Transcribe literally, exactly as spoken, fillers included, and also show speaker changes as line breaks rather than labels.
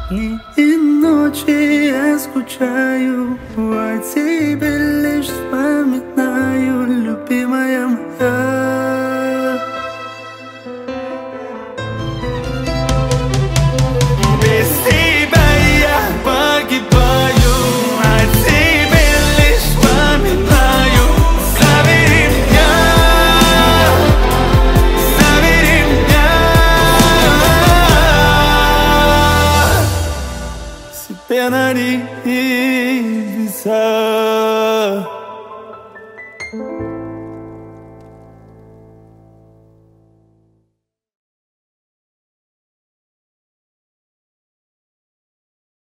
Дни и ночи я скучаю, о тебе лишь вспоминаю, любимая моя. Без тебя я погибаю, о тебе лишь вспоминаю. Забери меня, забери меня. Себе на небеса.